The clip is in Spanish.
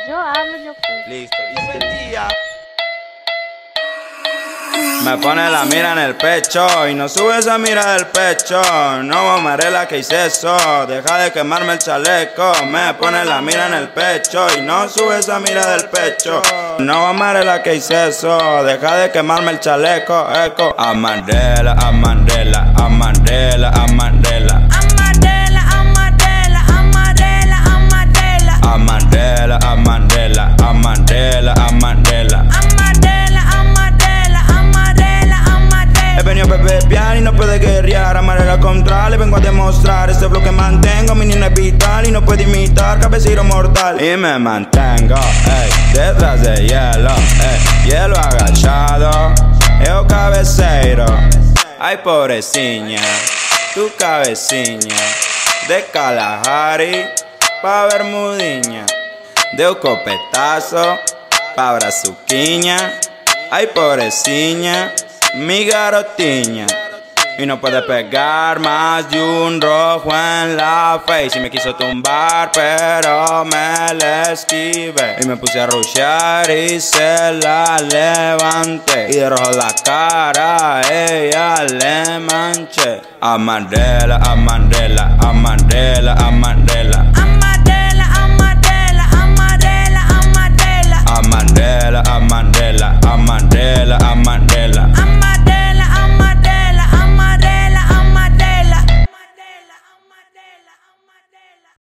Yo hablo, yo cumplo. Listo. Y si el día me pone la mira en el pecho y no sube esa mira del pecho, no Marela, que hice eso, deja de quemarme el chaleco. Me pone la mira en el pecho y no sube esa mira del pecho, no Marela, que hice eso, deja de quemarme el chaleco. Eco. Amarela, amarela, amarela, amarela. Amarela, amarela, amarela, amarela. Amarela, amarela, amarela, amarela. He venido a beber y no puede guerrear. Amarela contra, le vengo a demostrar. Este flow que mantengo, mi niña es vital y no puede imitar, cabecero mortal. Y me mantengo, detrás de hielo, hielo agachado. Eu cabeceiro, ay pobrecina, tu cabeciña. De Kalahari pa Bermudiña, de un copetazo pa Brazuquiña. Ay pobrecina, mi garotiña. Y no puede pegar más de un rojo en la face. Y me quiso tumbar pero me le esquivé. Y me puse a rushear y se la levanté. Y de rojo la cara a ella le manché. Amarela, amarela, amarela, amarela.